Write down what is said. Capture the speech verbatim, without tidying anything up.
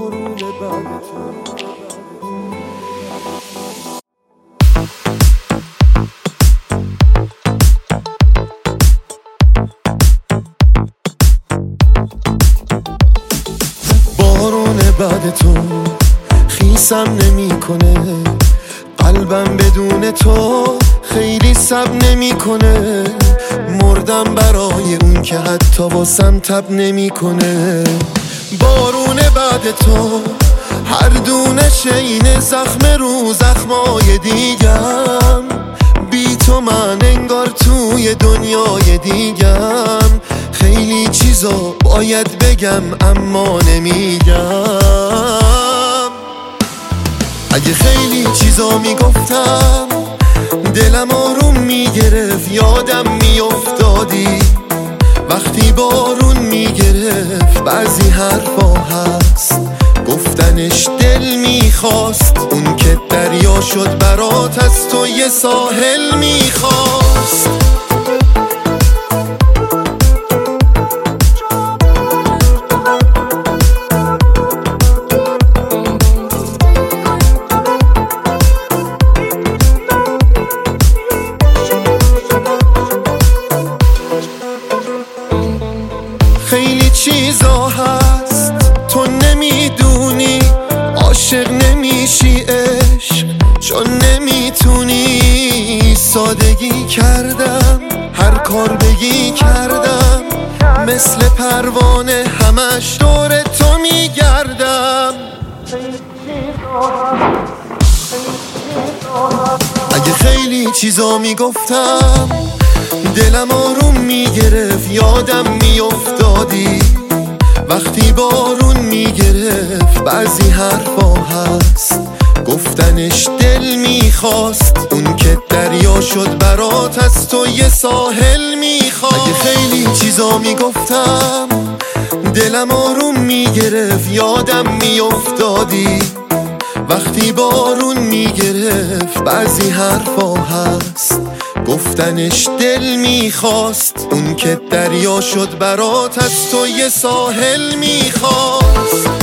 بارون بعد تو. بارون بعد تو خیسم نمیکنه، قلبم بدون تو خیلی صبر نمیکنه. مردم برای اون که حتی واسم تب نمیکنه. بارون بعد تو هر دونه شینه زخم رو زخمای دیگم. بی تو من انگار توی دنیای دیگم. خیلی چیزا باید بگم اما نمیگم. اگه خیلی چیزا میگفتم دلم آروم میگرفت، یادم میافتادی وقتی بارون میگرفت. بعضی حرفا هست گفتنش دل میخواست، اون که دریا شد برات از تو یه ساحل میخواست. خیلی چیزا هست تو نمیدونی، عاشق نمیشی عشق چون نمیتونی. سادگی کردم هر کار بگی کردم، مثل پروانه همش دور تو میگردم. اگه خیلی چیزا میگفتم دلم آروم میگرفت، یادم میافتادی وقتی بارون میگرفت. بعضی حرفا هست گفتنش دل میخواست، اون که دریا شد برات از تو یه ساحل میخواست. اگه خیلی چیزا میگفتم دلم آروم میگرفت، یادم میافتادی وقتی بارون میگرفت. بعضی حرفا هست گفتنش دل میخواست، اون که دریا شد برات از تو یه ساحل میخواست.